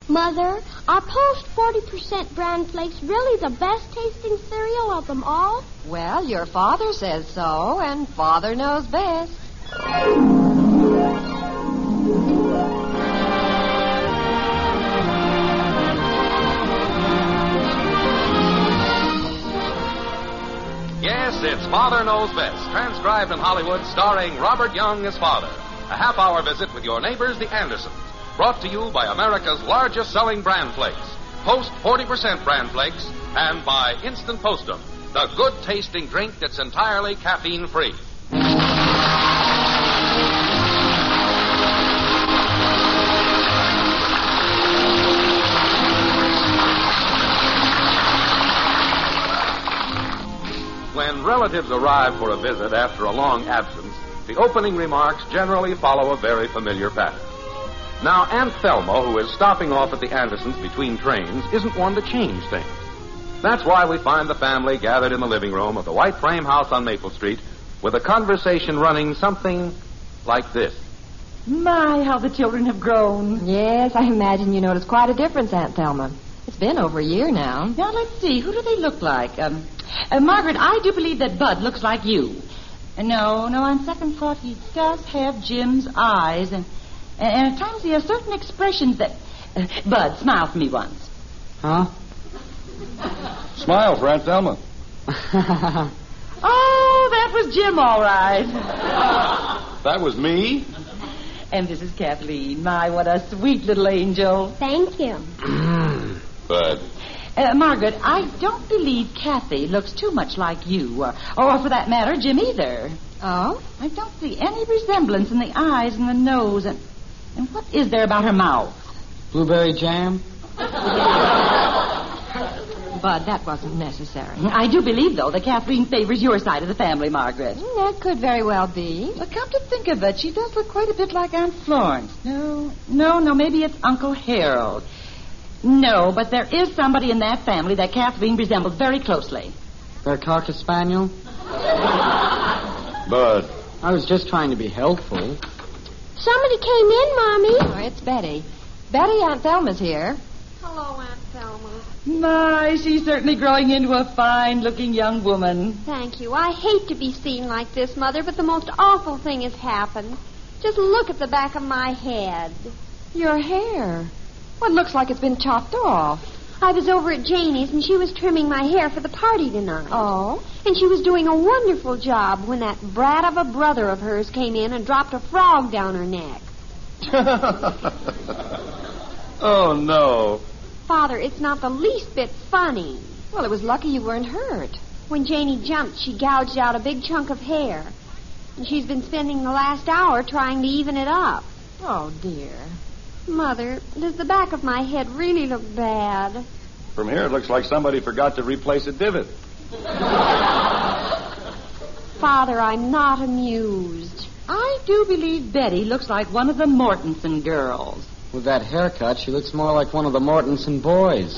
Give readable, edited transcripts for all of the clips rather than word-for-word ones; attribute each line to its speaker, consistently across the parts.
Speaker 1: Mother, are Post 40% bran flakes really the best tasting cereal of them all?
Speaker 2: Well, your father says so, and Father knows best.
Speaker 3: Yes, it's Father Knows Best, transcribed in Hollywood, starring Robert Young as Father. A half-hour visit with your neighbors, the Andersons. Brought to you by America's largest selling bran flakes, Post 40% bran flakes, and by Instant Postum, the good-tasting drink that's entirely caffeine-free. When relatives arrive for a visit after a long absence, the opening remarks generally follow a very familiar pattern. Now, Aunt Thelma, who is stopping off at the Andersons between trains, isn't one to change things. That's why we find the family gathered in the living room of the white frame house on Maple Street with a conversation running something like this.
Speaker 4: My, how the children have grown.
Speaker 2: Yes, I imagine you noticed quite a difference, Aunt Thelma. It's been over a year now.
Speaker 4: Now, let's see. Who do they look like? Margaret, I do believe that Bud looks like you. No, on second thought, he does have Jim's eyes, and at times he has certain expressions that... Bud, smile for me once.
Speaker 5: Huh?
Speaker 6: Smile for Aunt Thelma.
Speaker 4: Oh, that was Jim, all right.
Speaker 6: That was me?
Speaker 4: And this is Kathleen. My, what a sweet little angel.
Speaker 1: Thank you.
Speaker 6: Bud.
Speaker 4: Margaret, I don't believe Kathy looks too much like you, or for that matter, Jim either.
Speaker 2: Oh?
Speaker 4: I don't see any resemblance in the eyes and the nose, and what is there about her mouth?
Speaker 5: Blueberry jam?
Speaker 2: Bud, that wasn't necessary.
Speaker 4: I do believe, though, that Kathleen favors your side of the family, Margaret.
Speaker 2: That could very well be.
Speaker 4: But come to think of it, she does look quite a bit like Aunt Florence. No, maybe it's Uncle Harold. No, but there is somebody in that family that Kathleen resembles very closely.
Speaker 5: Their Cocker Spaniel?
Speaker 6: Bud.
Speaker 5: I was just trying to be helpful.
Speaker 1: Somebody came in, Mommy.
Speaker 2: Oh, it's Betty. Betty, Aunt Thelma's here.
Speaker 1: Hello, Aunt Thelma.
Speaker 4: My, she's certainly growing into a fine-looking young woman.
Speaker 1: Thank you. I hate to be seen like this, Mother, but the most awful thing has happened. Just look at the back of my head.
Speaker 2: Your hair. Well, it looks like it's been chopped off.
Speaker 1: I was over at Janie's, and she was trimming my hair for the party tonight.
Speaker 2: Oh?
Speaker 1: And she was doing a wonderful job when that brat of a brother of hers came in and dropped a frog down her neck.
Speaker 6: Oh, no.
Speaker 1: Father, it's not the least bit funny.
Speaker 2: Well, it was lucky you weren't hurt.
Speaker 1: When Janie jumped, she gouged out a big chunk of hair. And she's been spending the last hour trying to even it up.
Speaker 2: Oh, dear.
Speaker 1: Mother, does the back of my head really look bad?
Speaker 6: From here, it looks like somebody forgot to replace a divot.
Speaker 1: Father, I'm not amused.
Speaker 4: I do believe Betty looks like one of the Mortensen girls.
Speaker 5: With that haircut, she looks more like one of the Mortensen boys.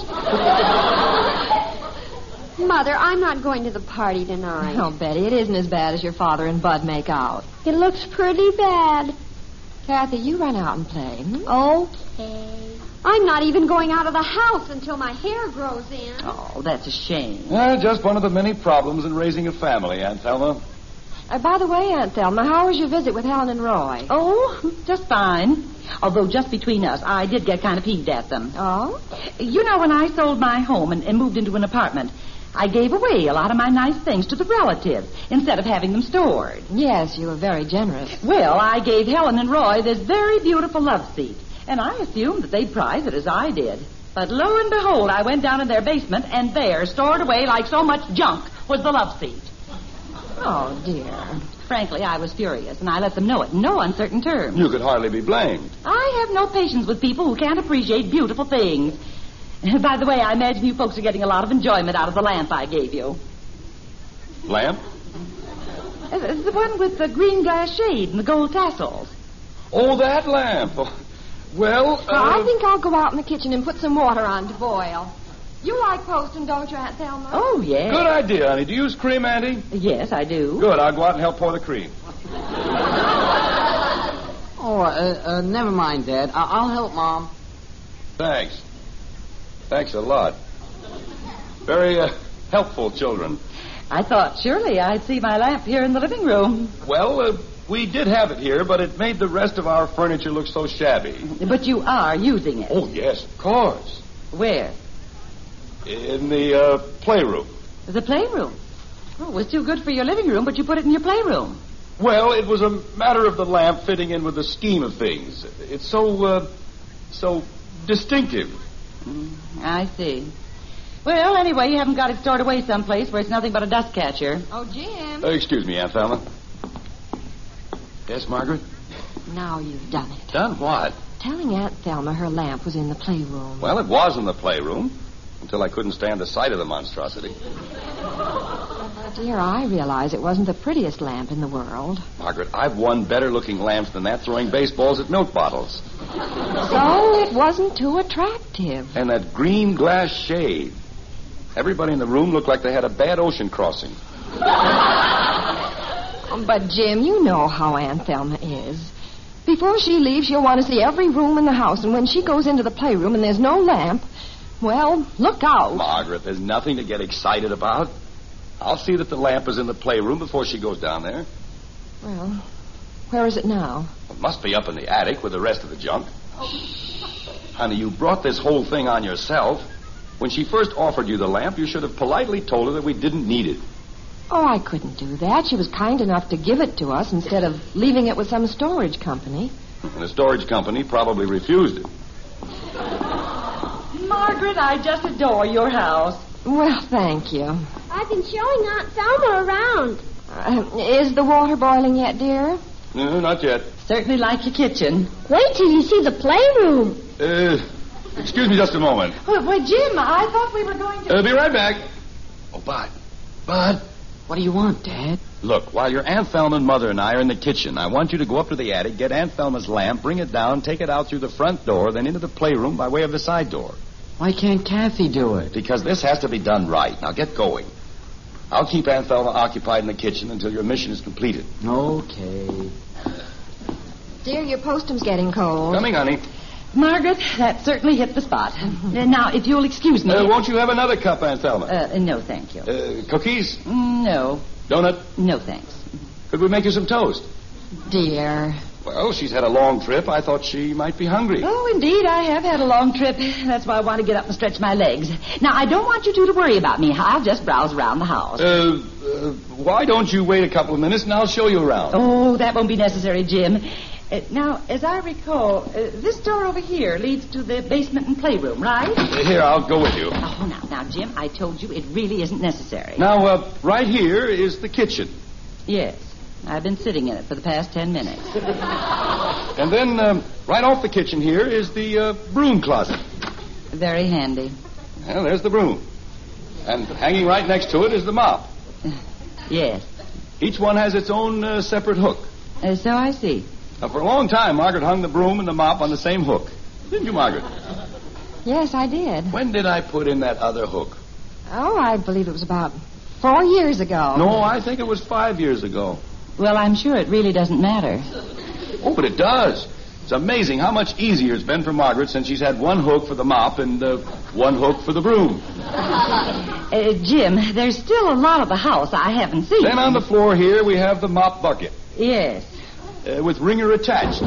Speaker 1: Mother, I'm not going to the party tonight.
Speaker 2: Oh, Betty, it isn't as bad as your father and Bud make out.
Speaker 1: It looks pretty bad.
Speaker 2: Kathy, you run out and play.
Speaker 1: Okay. I'm not even going out of the house until my hair grows in.
Speaker 4: Oh, that's a shame.
Speaker 6: Just one of the many problems in raising a family, Aunt Thelma.
Speaker 2: By the way, Aunt Thelma, how was your visit with Helen and Roy?
Speaker 4: Oh, just fine. Although, just between us, I did get kind of peeved at them.
Speaker 2: Oh?
Speaker 4: You know, when I sold my home and moved into an apartment, I gave away a lot of my nice things to the relatives instead of having them stored.
Speaker 2: Yes, you were very generous.
Speaker 4: Well, I gave Helen and Roy this very beautiful love seat, and I assumed that they'd prize it as I did. But lo and behold, I went down in their basement, and there, stored away like so much junk, was the love seat.
Speaker 2: Oh, dear.
Speaker 4: Frankly, I was furious, and I let them know it in no uncertain terms.
Speaker 6: You could hardly be blamed.
Speaker 4: I have no patience with people who can't appreciate beautiful things. By the way, I imagine you folks are getting a lot of enjoyment out of the lamp I gave you.
Speaker 6: Lamp?
Speaker 4: The one with the green glass shade and the gold tassels.
Speaker 6: Oh, that lamp. Well,
Speaker 2: I think I'll go out in the kitchen and put some water on to boil. You like posting, don't you, Aunt Thelma?
Speaker 4: Oh, yes.
Speaker 6: Good idea, honey. Do you use cream, Auntie?
Speaker 4: Yes, I do.
Speaker 6: Good. I'll go out and help pour the cream.
Speaker 5: Oh, never mind, Dad. I'll help Mom.
Speaker 6: Thanks. Thanks a lot. Very helpful children.
Speaker 4: I thought surely I'd see my lamp here in the living room.
Speaker 6: Well, we did have it here, but it made the rest of our furniture look so shabby.
Speaker 4: But you are using it.
Speaker 6: Oh, yes, of course.
Speaker 4: Where?
Speaker 6: In the playroom.
Speaker 4: The playroom. Oh, it was too good for your living room, but you put it in your playroom.
Speaker 6: Well, it was a matter of the lamp fitting in with the scheme of things. It's so distinctive.
Speaker 4: I see. Well, anyway, you haven't got it stored away someplace where it's nothing but a dust catcher.
Speaker 2: Oh, Jim.
Speaker 6: Excuse me, Aunt Thelma. Yes, Margaret?
Speaker 2: Now you've done it.
Speaker 6: Done what?
Speaker 2: Telling Aunt Thelma her lamp was in the playroom.
Speaker 6: Well, it was in the playroom until I couldn't stand the sight of the monstrosity.
Speaker 2: Dear, I realize it wasn't the prettiest lamp in the world.
Speaker 6: Margaret, I've won better-looking lamps than that throwing baseballs at milk bottles.
Speaker 2: So it wasn't too attractive.
Speaker 6: And that green glass shade. Everybody in the room looked like they had a bad ocean crossing.
Speaker 2: But, Jim, you know how Aunt Thelma is. Before she leaves, she'll want to see every room in the house, and when she goes into the playroom and there's no lamp, well, look out.
Speaker 6: Margaret, there's nothing to get excited about. I'll see that the lamp is in the playroom before she goes down there.
Speaker 2: Well, where is it now?
Speaker 6: It must be up in the attic with the rest of the junk. Honey, you brought this whole thing on yourself. When she first offered you the lamp, you should have politely told her that we didn't need it.
Speaker 2: Oh, I couldn't do that. She was kind enough to give it to us instead of leaving it with some storage company.
Speaker 6: And the storage company probably refused it.
Speaker 4: Margaret, I just adore your house.
Speaker 2: Well, thank you.
Speaker 1: I've been showing Aunt Thelma around.
Speaker 2: Is the water boiling yet, dear?
Speaker 6: No, not yet.
Speaker 4: Certainly like your kitchen.
Speaker 1: Wait till you see the playroom.
Speaker 6: Excuse me just a moment.
Speaker 4: Why, Jim, I thought we were going to...
Speaker 6: Be right back. Oh, Bud.
Speaker 5: What do you want, Dad?
Speaker 6: Look, while your Aunt Thelma and Mother and I are in the kitchen, I want you to go up to the attic, get Aunt Thelma's lamp, bring it down, take it out through the front door, then into the playroom by way of the side door.
Speaker 5: Why can't Kathy do it?
Speaker 6: Because this has to be done right. Now, get going. I'll keep Aunt Thelma occupied in the kitchen until your mission is completed.
Speaker 5: Okay.
Speaker 2: Dear, your postum's getting cold.
Speaker 6: Coming, honey.
Speaker 4: Margaret, that certainly hit the spot. Now, if you'll excuse me...
Speaker 6: Won't you have another cup, Aunt Thelma?
Speaker 4: No, thank you.
Speaker 6: Cookies?
Speaker 4: No.
Speaker 6: Donut?
Speaker 4: No, thanks.
Speaker 6: Could we make you some toast?
Speaker 2: Dear.
Speaker 6: Well, she's had a long trip. I thought she might be hungry.
Speaker 4: Oh, indeed, I have had a long trip. That's why I want to get up and stretch my legs. Now, I don't want you two to worry about me. I'll just browse around the house.
Speaker 6: Why don't you wait a couple of minutes and I'll show you around?
Speaker 4: Oh, that won't be necessary, Jim. Now, as I recall, this door over here leads to the basement and playroom, right?
Speaker 6: Here, I'll go with you.
Speaker 4: Oh, now, Jim, I told you it really isn't necessary.
Speaker 6: Now, right here is the kitchen.
Speaker 4: Yes. I've been sitting in it for the past 10 minutes.
Speaker 6: And then, right off the kitchen here is the broom closet.
Speaker 4: Very handy.
Speaker 6: Well, there's the broom. And hanging right next to it is the mop.
Speaker 4: Yes.
Speaker 6: Each one has its own separate hook.
Speaker 4: So I see.
Speaker 6: Now, for a long time, Margaret hung the broom and the mop on the same hook. Didn't you, Margaret?
Speaker 2: Yes, I did.
Speaker 6: When did I put in that other hook?
Speaker 2: Oh, I believe it was about 4 years ago.
Speaker 6: No, I think it was 5 years ago.
Speaker 4: Well, I'm sure it really doesn't matter.
Speaker 6: Oh, but it does. It's amazing how much easier it's been for Margaret since she's had one hook for the mop and one hook for the broom.
Speaker 4: Jim, there's still a lot of the house I haven't seen.
Speaker 6: Then on the floor here we have the mop bucket.
Speaker 4: Yes.
Speaker 6: With wringer attached.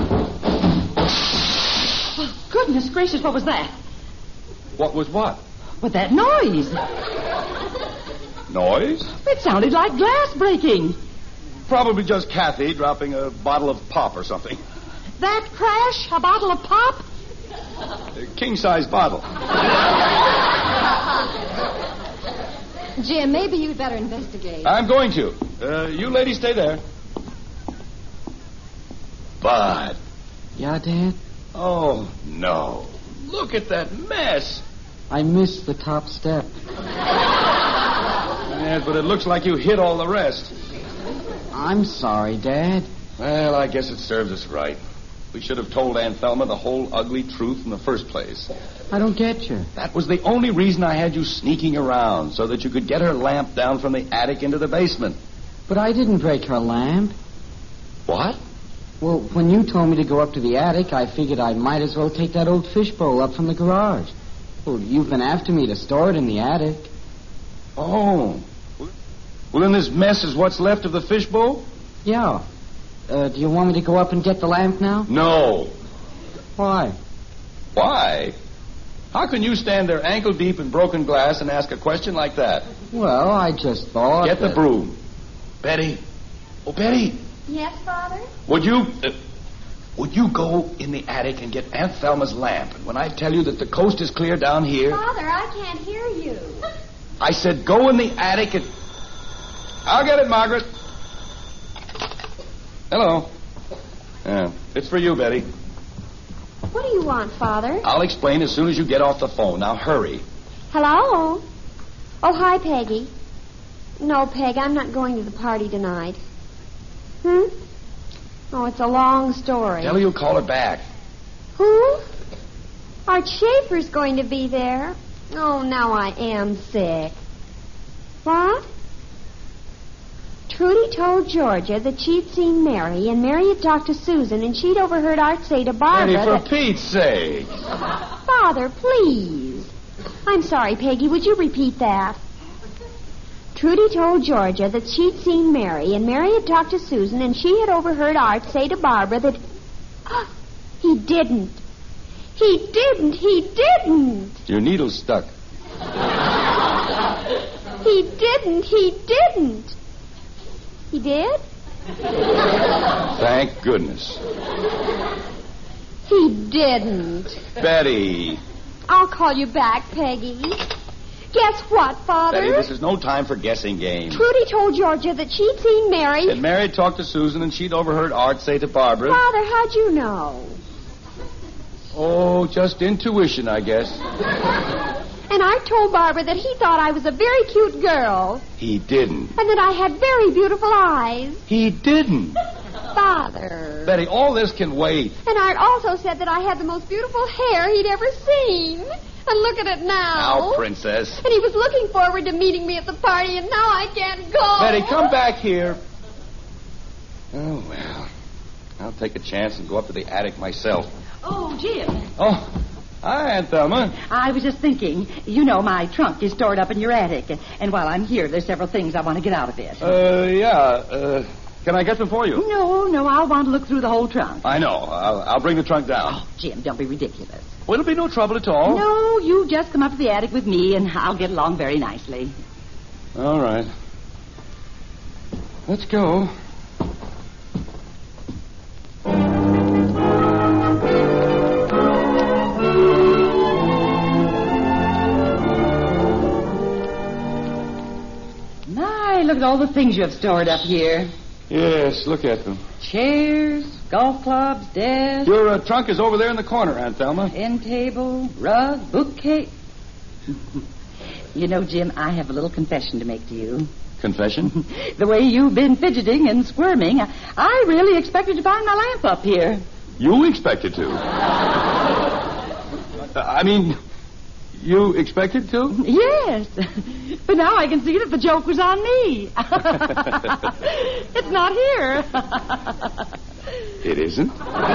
Speaker 4: Oh, goodness gracious, what was that?
Speaker 6: What was what?
Speaker 4: What, that noise?
Speaker 6: Noise?
Speaker 4: It sounded like glass breaking.
Speaker 6: Probably just Kathy dropping a bottle of pop or something.
Speaker 4: That crash? A bottle of pop?
Speaker 6: A king-size bottle.
Speaker 2: Jim, maybe you'd better investigate.
Speaker 6: I'm going to. You ladies stay there. Bud.
Speaker 5: Yeah, Dad?
Speaker 6: Oh, no. Look at that mess.
Speaker 5: I missed the top step.
Speaker 6: Yes, but it looks like you hit all the rest.
Speaker 5: I'm sorry, Dad.
Speaker 6: Well, I guess it serves us right. We should have told Aunt Thelma the whole ugly truth in the first place.
Speaker 5: I don't get you.
Speaker 6: That was the only reason I had you sneaking around, so that you could get her lamp down from the attic into the basement.
Speaker 5: But I didn't break her lamp.
Speaker 6: What?
Speaker 5: Well, when you told me to go up to the attic, I figured I might as well take that old fishbowl up from the garage. Well, you've been after me to store it in the attic.
Speaker 6: Oh. Well, then this mess is what's left of the fishbowl?
Speaker 5: Yeah. Do you want me to go up and get the lamp now?
Speaker 6: No.
Speaker 5: Why?
Speaker 6: Why? How can you stand there ankle deep in broken glass and ask a question like that?
Speaker 5: Well, I just thought...
Speaker 6: Get the broom. Betty. Oh, Betty.
Speaker 1: Yes, Father?
Speaker 6: Would you go in the attic and get Aunt Thelma's lamp? And when I tell you that the coast is clear down here...
Speaker 1: Father, I can't hear you.
Speaker 6: I said go in the attic and... I'll get it, Margaret. Hello. Yeah, it's for you, Betty.
Speaker 1: What do you want, Father?
Speaker 6: I'll explain as soon as you get off the phone. Now, hurry.
Speaker 1: Hello? Oh, hi, Peggy. No, Peg, I'm not going to the party tonight. Oh, it's a long story.
Speaker 6: Tell her you'll call her back.
Speaker 1: Who? Art Schaefer's going to be there. Oh, now I am sick. What? Trudy told Georgia that she'd seen Mary, and Mary had talked to Susan, and she'd overheard Art say to Barbara
Speaker 6: Betty, for Pete's sake.
Speaker 1: Father, please. I'm sorry, Peggy. Would you repeat that? Trudy told Georgia that she'd seen Mary, and Mary had talked to Susan, and she had overheard Art say to Barbara that... He didn't. He didn't. He didn't.
Speaker 6: Your needle's stuck.
Speaker 1: He didn't. He didn't. He did?
Speaker 6: Thank goodness.
Speaker 1: He didn't.
Speaker 6: Betty.
Speaker 1: I'll call you back, Peggy. Guess what, Father?
Speaker 6: Betty, this is no time for guessing games.
Speaker 1: Trudy told Georgia that she'd seen Mary.
Speaker 6: And Mary talked to Susan, and she'd overheard Art say to Barbara...
Speaker 1: Father, how'd you know?
Speaker 6: Oh, just intuition, I guess.
Speaker 1: And Art told Barbara that he thought I was a very cute girl.
Speaker 6: He didn't.
Speaker 1: And that I had very beautiful eyes.
Speaker 6: He didn't.
Speaker 1: Father.
Speaker 6: Betty, all this can wait.
Speaker 1: And Art also said that I had the most beautiful hair he'd ever seen. And look at it now.
Speaker 6: Now, Princess.
Speaker 1: And he was looking forward to meeting me at the party, and now I can't go.
Speaker 6: Betty, come back here. Oh, well. I'll take a chance and go up to the attic myself.
Speaker 4: Oh, Jim.
Speaker 6: Oh, hi, Aunt Thelma.
Speaker 4: I was just thinking, you know, my trunk is stored up in your attic. And while I'm here, there's several things I want to get out of it.
Speaker 6: Yeah. Can I get them for you?
Speaker 4: No, I'll want to look through the whole trunk.
Speaker 6: I know. I'll bring the trunk down.
Speaker 4: Oh, Jim, don't be ridiculous.
Speaker 6: Well, it'll be no trouble at all.
Speaker 4: No, you just come up to the attic with me, and I'll get along very nicely.
Speaker 6: All right. Let's go.
Speaker 4: My, look at all the things you have stored up here.
Speaker 6: Yes, look at them.
Speaker 4: Chairs, golf clubs, desks.
Speaker 6: Your trunk is over there in the corner, Aunt Thelma.
Speaker 4: End table, rug, bookcase. You know, Jim, I have a little confession to make to you.
Speaker 6: Confession?
Speaker 4: The way you've been fidgeting and squirming, I really expected to find my lamp up here.
Speaker 6: You expected to. You expected to?
Speaker 4: Yes. But now I can see that the joke was on me. It's not here.
Speaker 6: It isn't?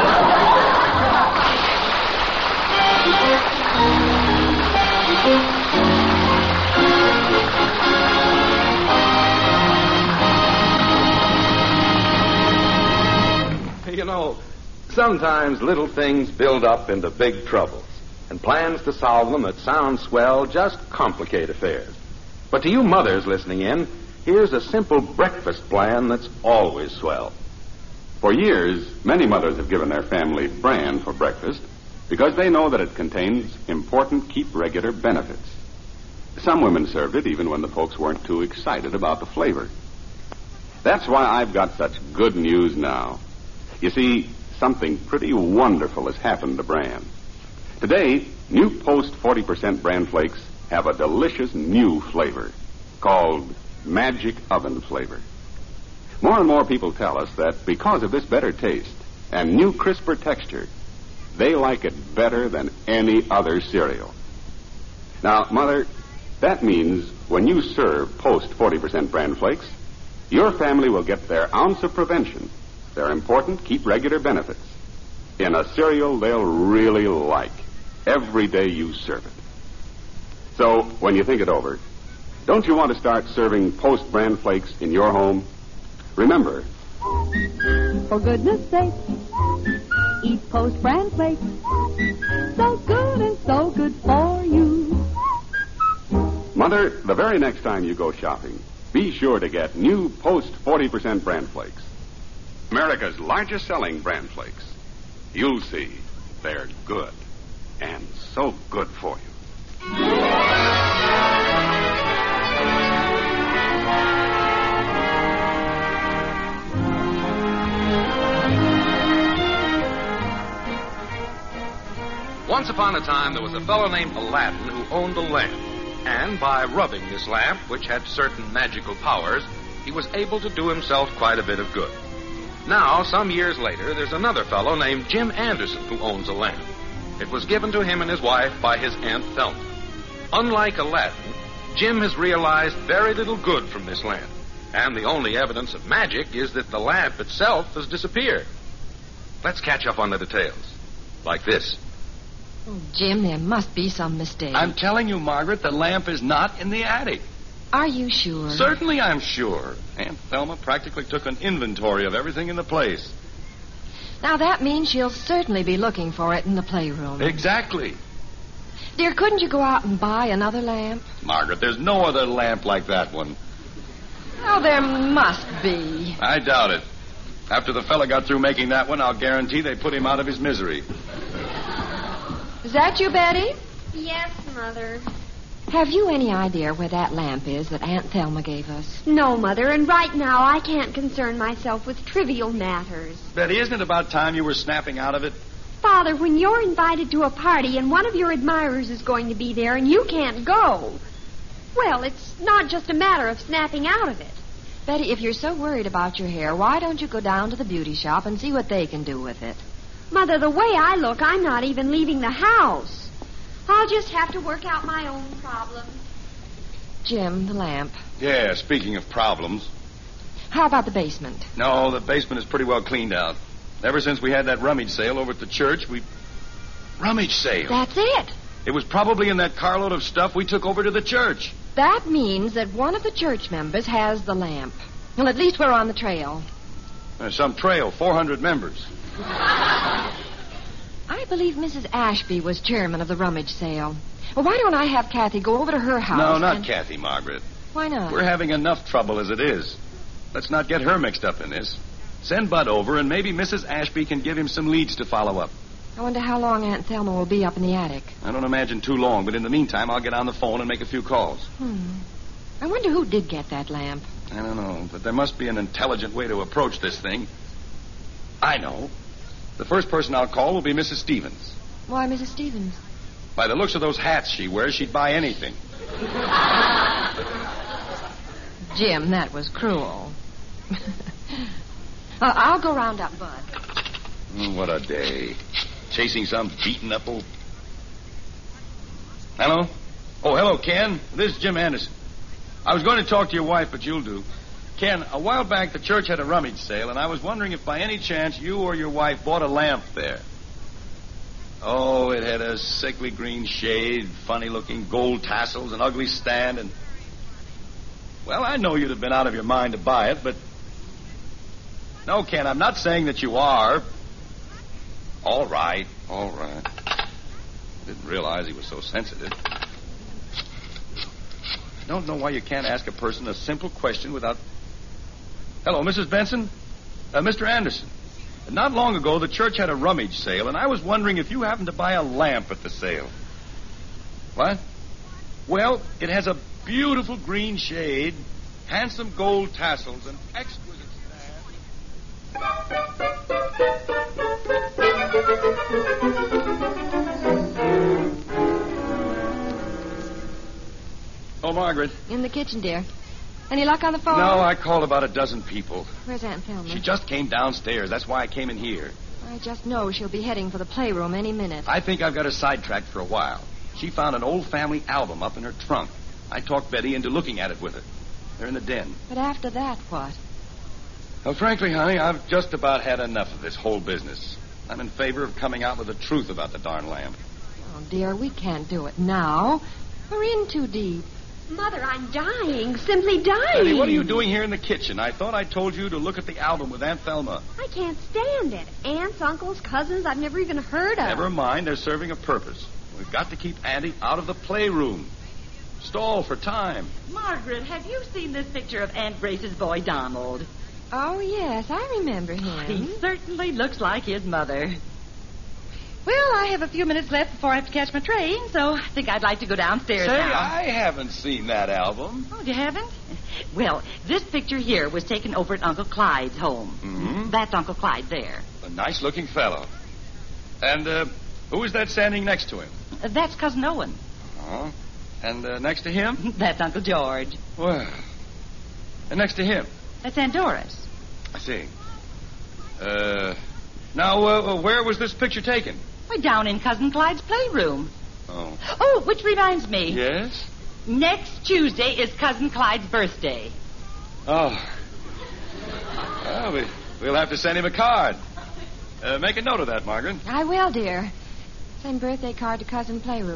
Speaker 3: You know, sometimes little things build up into big troubles, and plans to solve them that sound swell just complicate affairs. But to you mothers listening in, here's a simple breakfast plan that's always swell.
Speaker 7: For years, many mothers have given their family bran for breakfast because they know that it contains important keep regular benefits. Some women served it even when the folks weren't too excited about the flavor. That's why I've got such good news now. You see, something pretty wonderful has happened to bran. Today, new Post 40% bran flakes have a delicious new flavor called Magic Oven Flavor. More and more people tell us that because of this better taste and new crisper texture, they like it better than any other cereal. Now, Mother, that means when you serve Post 40% bran flakes, your family will get their ounce of prevention They're important, keep regular benefits. In a cereal they'll really like every day you serve it. So, when you think it over, don't you want to start serving Post Bran Flakes in your home? Remember,
Speaker 8: for goodness sake, eat Post Bran Flakes. So good and so good for you.
Speaker 7: Mother, the very next time you go shopping, be sure to get new Post 40% Bran Flakes. America's largest selling Bran Flakes. You'll see they're good and so good for you.
Speaker 3: Once upon a time, there was a fellow named Aladdin who owned a lamp. And by rubbing this lamp, which had certain magical powers, he was able to do himself quite a bit of good. Now, some years later, there's another fellow named Jim Anderson who owns a lamp. It was given to him and his wife by his Aunt Thelma. Unlike Aladdin, Jim has realized very little good from this lamp. And the only evidence of magic is that the lamp itself has disappeared. Let's catch up on the details. Like this.
Speaker 2: Oh, Jim, there must be some mistake.
Speaker 6: I'm telling you, Margaret, the lamp is not in the attic.
Speaker 2: Are you sure?
Speaker 6: Certainly I'm sure. Aunt Thelma practically took an inventory of everything in the place.
Speaker 2: Now, that means she'll certainly be looking for it in the playroom.
Speaker 6: Exactly.
Speaker 2: Dear, couldn't you go out and buy another lamp?
Speaker 6: Margaret, there's no other lamp like that one.
Speaker 2: Oh, there must be.
Speaker 6: I doubt it. After the fella got through making that one, I'll guarantee they put him out of his misery.
Speaker 2: Is that you, Betty?
Speaker 1: Yes, Mother.
Speaker 2: Have you any idea where that lamp is that Aunt Thelma gave us?
Speaker 1: No, Mother, and right now I can't concern myself with trivial matters.
Speaker 6: Betty, isn't it about time you were snapping out of it?
Speaker 1: Father, when you're invited to a party and one of your admirers is going to be there and you can't go, well, it's not just a matter of snapping out of it.
Speaker 2: Betty, if you're so worried about your hair, why don't you go down to the beauty shop and see what they can do with it?
Speaker 1: Mother, the way I look, I'm not even leaving the house. I'll just have to work out my own problems.
Speaker 2: Jim, the lamp.
Speaker 6: Yeah, speaking of problems.
Speaker 2: How about the basement?
Speaker 6: No, the basement is pretty well cleaned out. Ever since we had that rummage sale over at the church, Rummage sale?
Speaker 2: That's it.
Speaker 6: It was probably in that carload of stuff we took over to the church.
Speaker 2: That means that one of the church members has the lamp. Well, at least we're on the trail.
Speaker 6: There's some trail, 400 members.
Speaker 2: I believe Mrs. Ashby was chairman of the rummage sale. Well, why don't I have Kathy go over to her house?
Speaker 6: No, not Kathy, Margaret.
Speaker 2: Why not?
Speaker 6: We're having enough trouble as it is. Let's not get her mixed up in this. Send Bud over, and maybe Mrs. Ashby can give him some leads to follow up.
Speaker 2: I wonder how long Aunt Thelma will be up in the attic.
Speaker 6: I don't imagine too long, but in the meantime, I'll get on the phone and make a few calls.
Speaker 2: I wonder who did get that lamp.
Speaker 6: I don't know, but there must be an intelligent way to approach this thing. I know. The first person I'll call will be Mrs. Stevens.
Speaker 2: Why, Mrs. Stevens?
Speaker 6: By the looks of those hats she wears, she'd buy anything.
Speaker 2: Jim, that was cruel. I'll go round up Bud.
Speaker 6: What a day. Chasing some beaten-up old... Hello? Oh, hello, Ken. This is Jim Anderson. I was going to talk to your wife, but you'll do. Ken, a while back the church had a rummage sale, and I was wondering if by any chance you or your wife bought a lamp there. Oh, it had a sickly green shade, funny-looking gold tassels, an ugly stand, and... Well, I know you'd have been out of your mind to buy it, but... No, Ken, I'm not saying that you are. All right. Didn't realize he was so sensitive. I don't know why you can't ask a person a simple question without... Hello, Mrs. Benson? Mr. Anderson. Not long ago, the church had a rummage sale, and I was wondering if you happened to buy a lamp at the sale. What? Well, it has a beautiful green shade, handsome gold tassels, and exquisite stand. Oh, Margaret.
Speaker 2: In the kitchen, dear. Any luck on the phone?
Speaker 6: No, I called about a dozen people.
Speaker 2: Where's Aunt Thelma?
Speaker 6: She just came downstairs. That's why I came in here.
Speaker 2: I just know she'll be heading for the playroom any minute.
Speaker 6: I think I've got her sidetracked for a while. She found an old family album up in her trunk. I talked Betty into looking at it with her. They're in the den.
Speaker 2: But after that, what?
Speaker 6: Well, frankly, honey, I've just about had enough of this whole business. I'm in favor of coming out with the truth about the darn lamp.
Speaker 2: Oh, dear, we can't do it now. We're in too deep.
Speaker 1: Mother, I'm dying. Simply dying.
Speaker 6: Betty, what are you doing here in the kitchen? I thought I told you to look at the album with Aunt Thelma.
Speaker 1: I can't stand it. Aunts, uncles, cousins I've never even heard of.
Speaker 6: Never mind. They're serving a purpose. We've got to keep Auntie out of the playroom. Stall for time.
Speaker 4: Margaret, have you seen this picture of Aunt Grace's boy, Donald?
Speaker 2: Oh, yes, I remember him.
Speaker 4: He certainly looks like his mother. Well, I have a few minutes left before I have to catch my train, so I think I'd like to go downstairs
Speaker 6: Say,
Speaker 4: now.
Speaker 6: I haven't seen that album.
Speaker 4: Oh, you haven't? Well, this picture here was taken over at Uncle Clyde's home.
Speaker 6: Mm-hmm.
Speaker 4: That's Uncle Clyde there.
Speaker 6: A nice-looking fellow. And who is that standing next to him?
Speaker 4: That's Cousin Owen.
Speaker 6: Oh. And next to him?
Speaker 4: That's Uncle George.
Speaker 6: Well, and next to him?
Speaker 4: That's Aunt Doris.
Speaker 6: I see. Now, where was this picture taken?
Speaker 4: We're down in Cousin Clyde's playroom.
Speaker 6: Oh.
Speaker 4: Oh, which reminds me.
Speaker 6: Yes?
Speaker 4: Next Tuesday is Cousin Clyde's birthday.
Speaker 6: Oh. Well, we'll have to send him a card. Make a note of that, Margaret.
Speaker 2: I will, dear. Send birthday card to Cousin Clyde.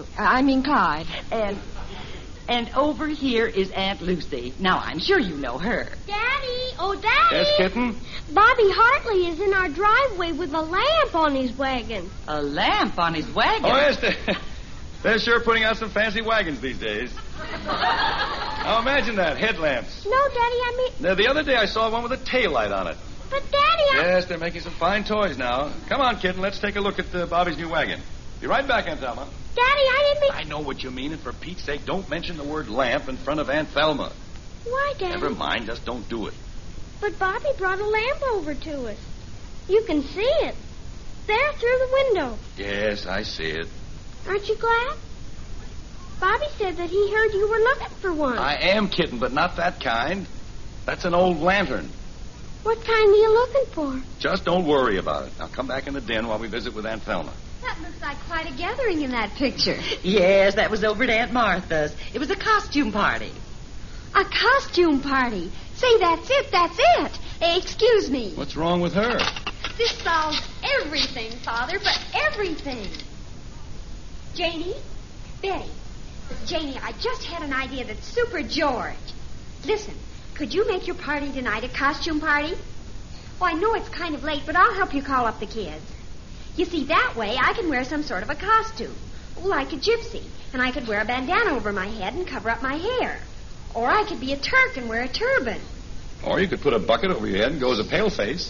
Speaker 4: And over here is Aunt Lucy. Now, I'm sure you know her.
Speaker 9: Daddy! Oh, Daddy!
Speaker 6: Yes, kitten?
Speaker 9: Bobby Hartley is in our driveway with a lamp on his wagon.
Speaker 4: A lamp on his wagon?
Speaker 6: Oh, yes. They're sure putting out some fancy wagons these days. Now, imagine that. Headlamps.
Speaker 9: No, Daddy, I mean...
Speaker 6: Now, the other day I saw one with a tail light on it.
Speaker 9: But, Daddy,
Speaker 6: Yes, they're making some fine toys now. Come on, kitten. Let's take a look at Bobby's new wagon. Be right back, Aunt Thelma.
Speaker 9: Daddy, I didn't mean...
Speaker 6: I know what you mean, and for Pete's sake, don't mention the word lamp in front of Aunt Thelma.
Speaker 9: Why, Daddy?
Speaker 6: Never mind, just don't do it.
Speaker 9: But Bobby brought a lamp over to us. You can see it. There, through the window.
Speaker 6: Yes, I see it.
Speaker 9: Aren't you glad? Bobby said that he heard you were looking for one.
Speaker 6: I am, kitten, but not that kind. That's an old lantern.
Speaker 9: What kind are you looking for?
Speaker 6: Just don't worry about it. Now, come back in the den while we visit with Aunt Thelma.
Speaker 1: That looks like quite a gathering in that picture.
Speaker 4: Yes, that was over at Aunt Martha's. It was a costume party.
Speaker 1: A costume party. Say, that's it. Excuse me.
Speaker 6: What's wrong with her?
Speaker 1: This solves everything, Father, but everything. Janie? Betty. Janie, I just had an idea that's super George. Listen, could you make your party tonight a costume party? Oh, I know it's kind of late, but I'll help you call up the kids. You see, that way I can wear some sort of a costume. Like a gypsy. And I could wear a bandana over my head and cover up my hair. Or I could be a Turk and wear a turban.
Speaker 6: Or you could put a bucket over your head and go as a paleface.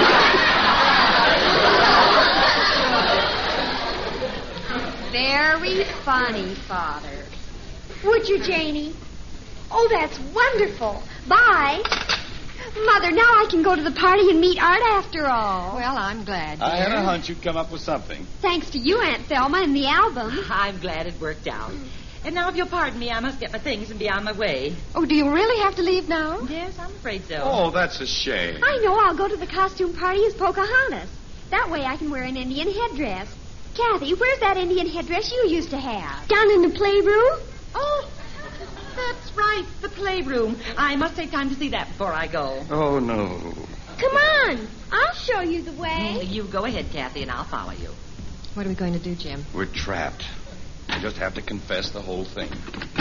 Speaker 1: Very funny, Father. Would you, Janie? Oh, that's wonderful. Bye. Mother, now I can go to the party and meet Art after all.
Speaker 2: Well, I'm glad, dear.
Speaker 6: I had a hunch you'd come up with something.
Speaker 1: Thanks to you, Aunt Thelma, and the album.
Speaker 4: I'm glad it worked out. And now, if you'll pardon me, I must get my things and be on my way.
Speaker 2: Oh, do you really have to leave now?
Speaker 4: Yes, I'm afraid so.
Speaker 6: Oh, that's a shame.
Speaker 1: I know. I'll go to the costume party as Pocahontas. That way I can wear an Indian headdress. Kathy, where's that Indian headdress you used to have?
Speaker 9: Down in the playroom?
Speaker 4: Oh, that's right, the playroom. I must take time to see that before I go.
Speaker 6: Oh, no.
Speaker 9: Come on. I'll show you the way.
Speaker 4: You go ahead, Kathy, and I'll follow you.
Speaker 2: What are we going to do, Jim?
Speaker 6: We're trapped. We just have to confess the whole thing.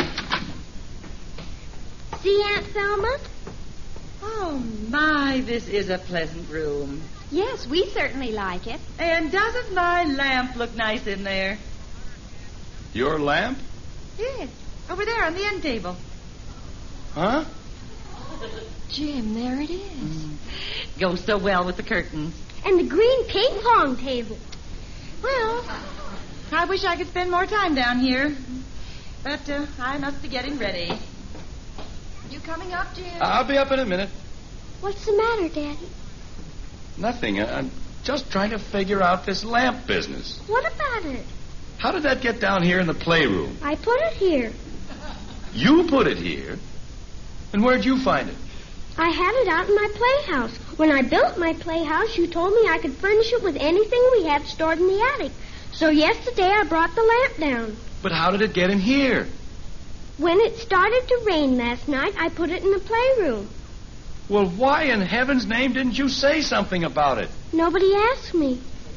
Speaker 9: See, Aunt Thelma?
Speaker 4: Oh, my, this is a pleasant room.
Speaker 1: Yes, we certainly like it.
Speaker 4: And doesn't my lamp look nice in there?
Speaker 6: Your lamp?
Speaker 4: Yes, over there on the end table.
Speaker 6: Huh?
Speaker 2: Jim, there it is.
Speaker 4: Goes so well with the curtains.
Speaker 9: And the green ping pong table.
Speaker 4: Well, I wish I could spend more time down here. But I must be getting ready.
Speaker 2: You coming up, Jim?
Speaker 6: I'll be up in a minute.
Speaker 9: What's the matter, Daddy?
Speaker 6: Nothing. I'm just trying to figure out this lamp business.
Speaker 9: What about it?
Speaker 6: How did that get down here in the playroom?
Speaker 9: I put it here.
Speaker 6: You put it here? And where'd you find it?
Speaker 9: I had it out in my playhouse. When I built my playhouse, you told me I could furnish it with anything we had stored in the attic. So yesterday I brought the lamp down.
Speaker 6: But how did it get in here?
Speaker 9: When it started to rain last night, I put it in the playroom.
Speaker 6: Well, why in heaven's name didn't you say something about it?
Speaker 9: Nobody asked me.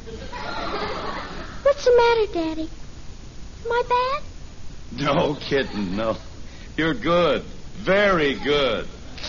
Speaker 9: What's the matter, Daddy? Am I bad?
Speaker 6: No, kitten, no. You're good. Very good.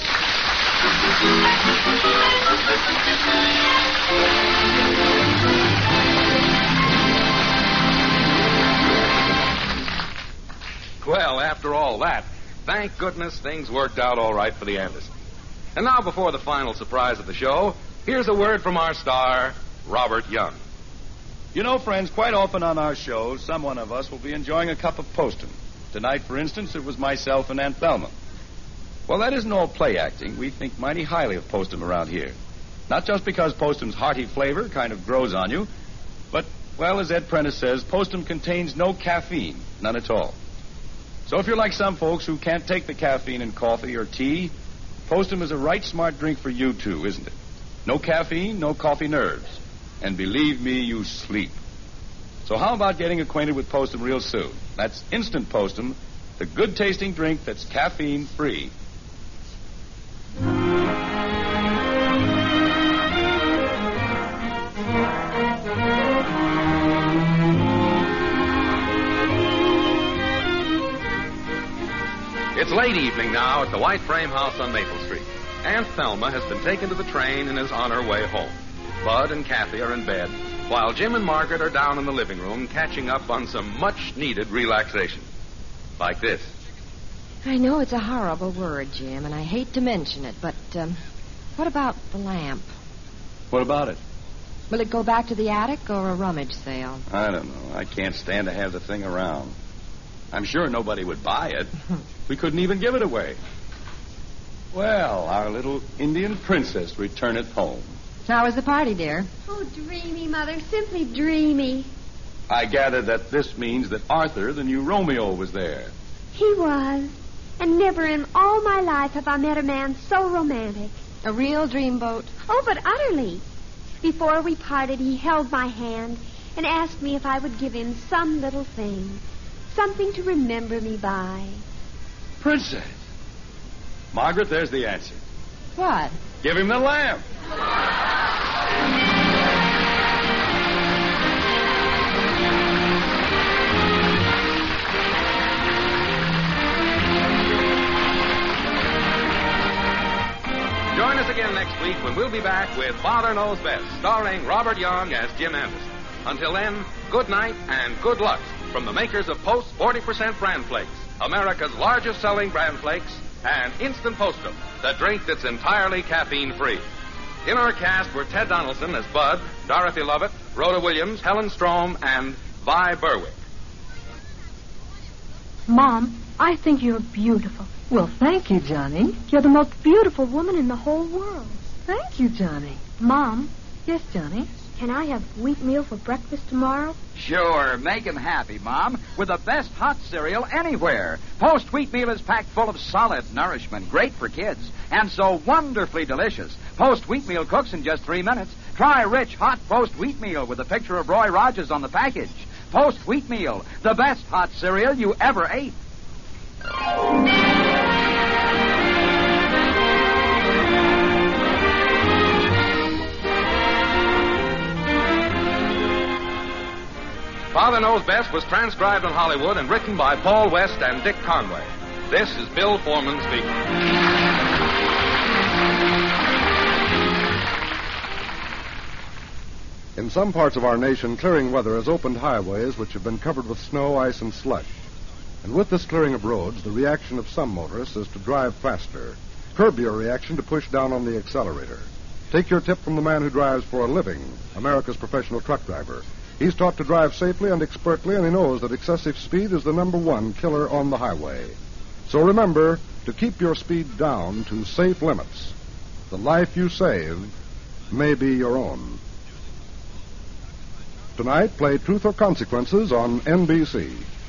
Speaker 3: Well, after all that, thank goodness things worked out all right for the Andersons. And now, before the final surprise of the show, here's a word from our star, Robert Young.
Speaker 6: You know, friends, quite often on our shows, some one of us will be enjoying a cup of Postum. Tonight, for instance, it was myself and Aunt Thelma. Well, that isn't all play acting. We think mighty highly of Postum around here. Not just because Postum's hearty flavor kind of grows on you, but, well, as Ed Prentice says, Postum contains no caffeine, none at all. So if you're like some folks who can't take the caffeine in coffee or tea, Postum is a right smart drink for you, too, isn't it? No caffeine, no coffee nerves. And believe me, you sleep. So how about getting acquainted with Postum real soon? That's Instant Postum, the good-tasting drink that's caffeine-free.
Speaker 3: It's late evening now at the White Frame House on Maple Street. Aunt Thelma has been taken to the train and is on her way home. Bud and Kathy are in bed, while Jim and Margaret are down in the living room catching up on some much-needed relaxation. Like this.
Speaker 2: I know it's a horrible word, Jim, and I hate to mention it, but what about the lamp?
Speaker 6: What about it?
Speaker 2: Will it go back to the attic or a rummage sale?
Speaker 6: I don't know. I can't stand to have the thing around. I'm sure nobody would buy it. We couldn't even give it away. Well, our little Indian princess returneth home.
Speaker 2: How was the party, dear?
Speaker 1: Oh, dreamy, Mother. Simply dreamy.
Speaker 6: I gather that this means that Arthur, the new Romeo, was there.
Speaker 1: He was. And never in all my life have I met a man so romantic.
Speaker 2: A real dreamboat?
Speaker 1: Oh, but utterly. Before we parted, he held my hand and asked me if I would give him some little thing. Something to remember me by.
Speaker 6: Princess. Margaret, there's the answer.
Speaker 2: What?
Speaker 6: Give him the lamp.
Speaker 3: Join us again next week when we'll be back with Father Knows Best, starring Robert Young as Jim Anderson. Until then, good night and good luck from the makers of Post 40% Bran Flakes, America's largest selling Bran Flakes, and Instant Postum, the drink that's entirely caffeine-free. In our cast were Ted Donaldson as Bud, Dorothy Lovett, Rhoda Williams, Helen Strom, and Vi Berwick.
Speaker 10: Mom, I think you're beautiful.
Speaker 8: Well, thank you, Johnny.
Speaker 10: You're the most beautiful woman in the whole world.
Speaker 8: Thank you, Johnny.
Speaker 10: Mom,
Speaker 8: Yes, Johnny?
Speaker 10: can I have wheatmeal for breakfast tomorrow?
Speaker 11: Sure, make him happy, Mom, with the best hot cereal anywhere. Post Wheatmeal is packed full of solid nourishment, great for kids, and so wonderfully delicious. Post Wheatmeal cooks in just 3 minutes. Try rich, hot Post Wheatmeal with a picture of Roy Rogers on the package. Post Wheatmeal, the best hot cereal you ever ate.
Speaker 3: Father Knows Best was transcribed in Hollywood and written by Paul West and Dick Conway. This is Bill Foreman speaking.
Speaker 12: In some parts of our nation, clearing weather has opened highways which have been covered with snow, ice, and slush. And with this clearing of roads, the reaction of some motorists is to drive faster. Curb your reaction to push down on the accelerator. Take your tip from the man who drives for a living, America's professional truck driver. He's taught to drive safely and expertly, and he knows that excessive speed is the #1 killer on the highway. So remember to keep your speed down to safe limits. The life you save may be your own. Tonight, play Truth or Consequences on NBC.